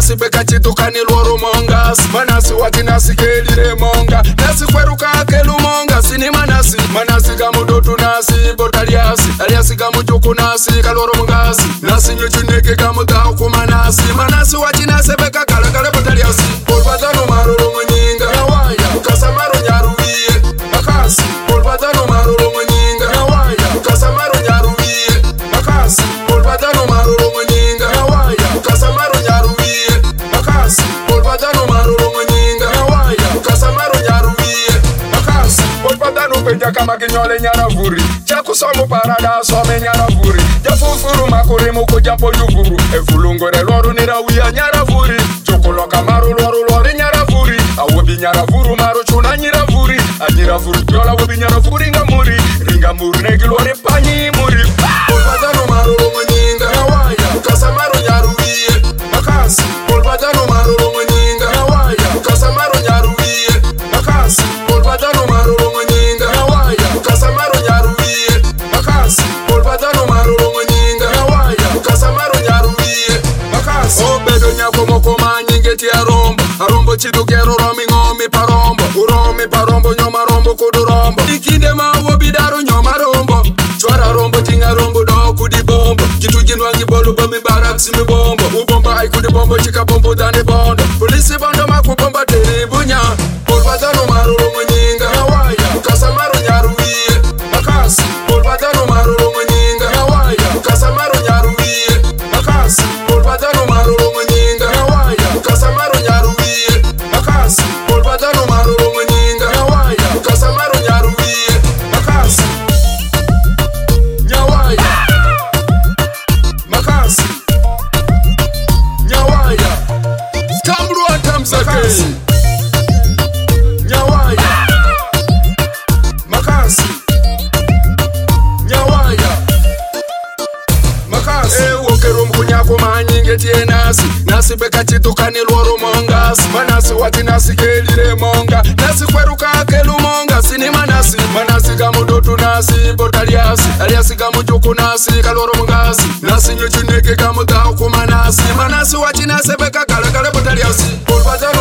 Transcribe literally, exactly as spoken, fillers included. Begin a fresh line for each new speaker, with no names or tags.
nasi beka chitukani lworo mongas manasi wati nasi kelire monga nasi kweruka kelu monga sini manasi manasi gamudotu nasi botaliasi aliasi gamujuku nasi kalworo mongas nasi nyuchuneke gamutao kumanasi manasi wati nasi beka kala kala botaliasi polvatano maroro mwenyinga yawaya ukasa maro nyaruwie makasi polvatano maroro mwenyinga yawaya ukasa maro nyaruwie makasi polvatano maroro mwenyinga yawaya ukasa maro nyaruwie makasi polvatano maroro mwenyinga yawaya ukasa maro nyaruwie makasi polvatano peja kama kinyole nyaravuri chakusomo parada some nyaravuri jafufuru makuri muko japo yuvuru efulungore loro nirawia nyaravuri chokoloka maro loro loro nyaravuri awobi nyaravuru maro chuna nyiravuri anyiravuru kyola wobi nyaravuri ngamuri ringamuri negilore panyi muri polvatano maroro mwenyinga yawaya ukasa maro nyaruwie makasi polvatano maroro mwenyinga yawaya ukasa maro nyaruwie makasi polvatano maroro mwenyinga yawaya ukasa maro nyaruwie makasi polvatano maroro mwenyinga yawaya ukasa maro nyaruwie makasi obedo nyako moko manyingeti arombo arombo chidugero romi ngomi parombo uromi parombo nyoma rombo kudurombo ikinde mawo bidaro nyoma rombo chwara rombo tinga rombo do kudi bombo kitujinwa ngibolo bomi baraksi mi bombo ubomba ai kudi bombo chika bombo dane bondo polisi bondo makubomba tere bunya polvatano maroro mwenyinga yawaya ukasa maro nyaruwie makasi polvatano maroro mwenyinga yawaya ukasa maro nyaruwie makasi polvatano maroro mwenyinga yawaya ukasa maro nyaruwie makasi polvatano maroro mwenyinga yawaya ukasa maro nyaruwie makasi nyawaya makasi nyawaya stambru atamsake nyawaya makasi nyawaya makasi ewokero mkunyako manyingeti enasi nasi beka chitukani lworo mongas manasi wati nasi kelire monga nasi kweruka kelu monga sini manasi manasi gamudotu nasi botaliasi aliasi gamujuku nasi kalworo mongas nasi nyuchuneke gamutao kumanasi manasi wati nasi beka kala kala botaliasi polvatano